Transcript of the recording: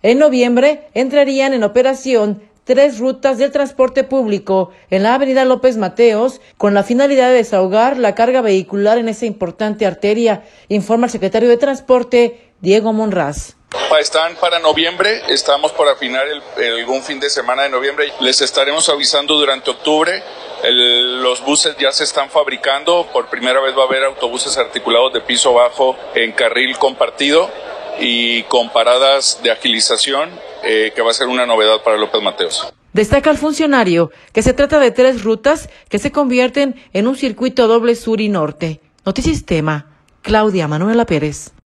En noviembre entrarían en operación 3 rutas del transporte público en la avenida López Mateos con la finalidad de desahogar la carga vehicular en esa importante arteria, informa el secretario de Transporte, Diego Monraz. Están para noviembre, estamos por afinar algún fin de semana de noviembre. Les estaremos avisando durante octubre. Los buses ya se están fabricando. Por primera vez va a haber autobuses articulados de piso bajo en carril compartido y con paradas de agilización, que va a ser una novedad para López Mateos. Destaca el funcionario que se trata de 3 rutas que se convierten en un circuito doble sur y norte. Notisistema, Claudia Manuela Pérez.